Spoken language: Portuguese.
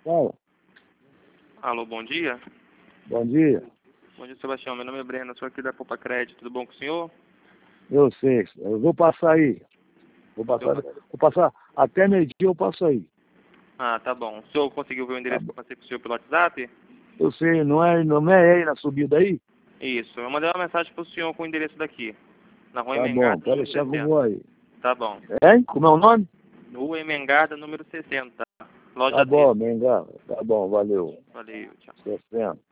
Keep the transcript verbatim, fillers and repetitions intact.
Fala. Alô, bom dia. Bom dia. Bom dia, Sebastião. Meu nome é Breno, sou aqui da Copa Crédito. Tudo bom com o senhor? Eu sei. Eu vou passar aí. Vou passar, Eu- vou passar até meio-dia eu passo aí. Ah, tá bom. O senhor conseguiu ver o Tá endereço que bom. eu passei pro senhor pelo WhatsApp? Eu sei, não é, não é aí na subida aí? Isso. Eu mandei uma mensagem pro senhor com o endereço daqui. Na Rua Tá bom, Emengarda, pode número deixar que eu sessenta. vou aí. Tá bom. Hein? Como é o nome? Rua Emengarda, número sessenta. Tá Loja D. bom, Mengão. Tá bom, valeu. Valeu, tchau. sessenta.